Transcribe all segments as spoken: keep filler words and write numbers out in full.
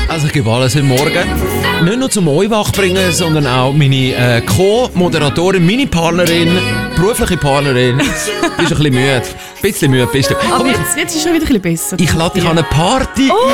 Also ich gebe alles heute Morgen. Nicht nur zum euch wachbringen, sondern auch meine äh, Co-Moderatorin, meine Partnerin, berufliche Partnerin. Bist ein bisschen müde. Ein bisschen müde bist du. Aber jetzt, jetzt ist es schon wieder ein bisschen besser. Ich lade dich an eine Party. Oh!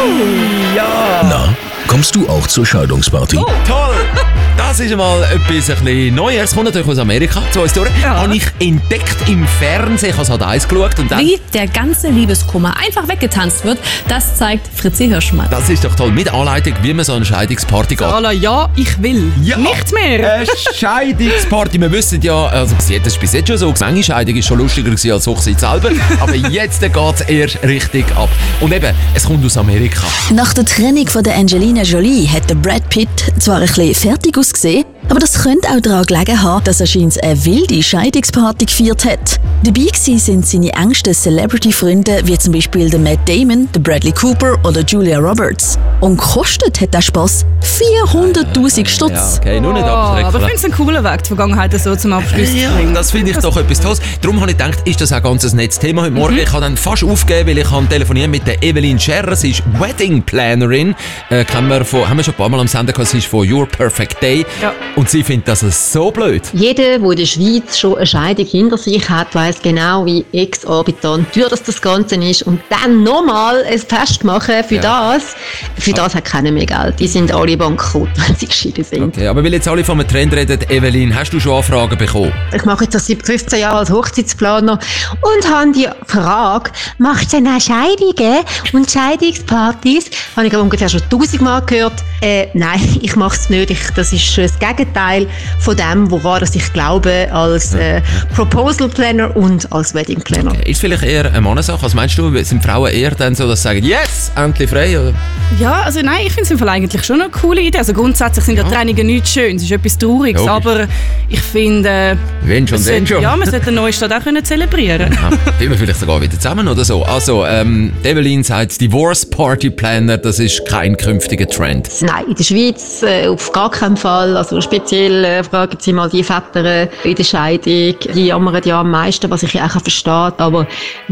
Ja! Na, kommst du auch zur Scheidungsparty? Oh, toll! Das ist mal etwas ein bisschen Neues. Es kommt natürlich aus Amerika, zu uns durch. Ja. Habe ich entdeckt im Fernsehen. Ich habe es halt eins geschaut und dann... Wie der ganze Liebeskummer einfach weggetanzt wird, das zeigt Fritzi Hirschmann. Das ist doch toll. Mit Anleitung, wie man so eine Scheidungsparty geht. Alla, ja, ich will. Ja. Nichts mehr. Eine Scheidungsparty. Wir wissen ja, also bis jetzt, das ist bis jetzt schon so, eine Scheidung ist schon lustiger gewesen als Hochzeit selber. Aber jetzt geht es erst richtig ab. Und eben, es kommt aus Amerika. Nach der Trennung von der Angelina Jolie hat der Brad Pitt zwar ein bisschen fertig ausgesehen, aber das könnte auch daran gelegen haben, dass er scheinbar eine wilde Scheidungsparty gefeiert hat. Dabei waren sind seine engsten Celebrity-Freunde, wie zum Beispiel der Matt Damon, der Bradley Cooper oder Julia Roberts. Und gekostet hat der Spass vierhunderttausend Stutz. Ja, okay, nur nicht Oh, aber ich abschrecken. finde es einen coolen Weg, die Vergangenheit so zum Abschluss zu Ja, bringen. das finde ich doch etwas Tolles. Darum habe ich gedacht, ist das auch ganz ein nettes Thema heute Morgen. Mhm. Ich habe dann fast aufgegeben, weil ich habe telefoniert mit der Evelyn Scherrer. Sie ist Wedding Plannerin. Äh, kennen wir von, haben wir schon ein paar Mal am Sender gehabt. Sie ist von Your Perfect Day. Ja. Und sie findet das so blöd. Jeder, der in der Schweiz schon eine Scheidung hinter sich hat, weiss genau, wie exorbitant teuer das, das Ganze ist. Und dann nochmal ein Fest machen für Ja. das, für das hat keiner mehr Geld. Die sind alle bankrott, wenn sie geschieden sind. Okay, aber weil jetzt alle von einem Trend reden, Evelyn, hast du schon Anfragen bekommen? Ich mache jetzt das seit fünfzehn Jahren als Hochzeitsplaner und habe die Frage, machst du denn auch Scheidungen und Scheidungspartys? Habe ich aber ungefähr schon tausendmal gehört. Äh, nein, ich mache es nicht. Ich, das ist das Gegenteil von dem, woran das ich glaube als äh, Proposal Planner und als Wedding Planner. Okay. Ist vielleicht eher eine Mannensache? Was meinst du, sind Frauen eher dann so, dass sie sagen, yes, endlich frei? Oder? Ja, also nein, ich finde es im Fall eigentlich schon eine coole Idee. Also grundsätzlich sind ja Trennungen nichts schön, es ist etwas Trauriges, Logisch. aber ich finde... Äh, Wenn schon, man wenn sollte- schon. Ja, man sollte den Neustart auch können zelebrieren. Ja, sind wir vielleicht sogar wieder zusammen oder so. Also, ähm, Evelyn sagt, Divorce Party Planner, das ist kein künftiger Trend. Nein, in der Schweiz äh, auf gar keinen Fall. Also speziell äh, fragen Sie mal die Väter äh, in der Scheidung. Die jammern ja am meisten, was ich ja auch verstehe. Aber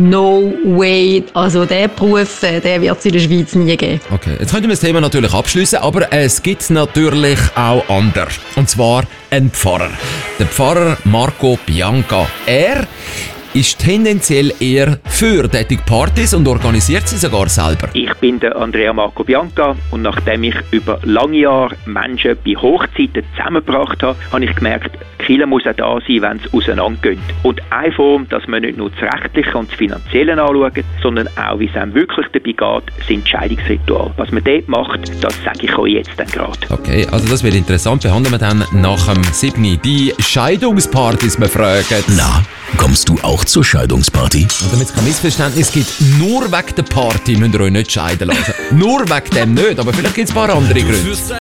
no way. Also der Beruf, äh, der wird es in der Schweiz nie geben. Okay, jetzt könnten wir das Thema natürlich abschließen, aber es gibt natürlich auch anders. Und zwar ein Pfarrer. Der Pfarrer Marco Bianca. Er ist tendenziell eher für solche Partys und organisiert sie sogar selber. Ich bin der Andrea Marco Bianca und nachdem ich über lange Jahre Menschen bei Hochzeiten zusammengebracht habe, habe ich gemerkt, die Kirche muss auch da sein, wenn es auseinandergeht. Und eine Form, dass man nicht nur das Rechtliche und das Finanzielle anschaut, sondern auch, wie es einem wirklich dabei geht, sind Scheidungsrituale. Was man dort macht, das sage ich euch jetzt dann gerade. Okay, also das wird interessant. Behandeln wir dann nach dem siebten Die Scheidungspartys, wir fragen. Na, kommst du auch zur Scheidungsparty? Und damit es kein Missverständnis gibt, nur wegen der Party müsst ihr euch nicht scheiden lassen. Nur wegen dem nicht, aber vielleicht gibt es ein paar andere Gründe.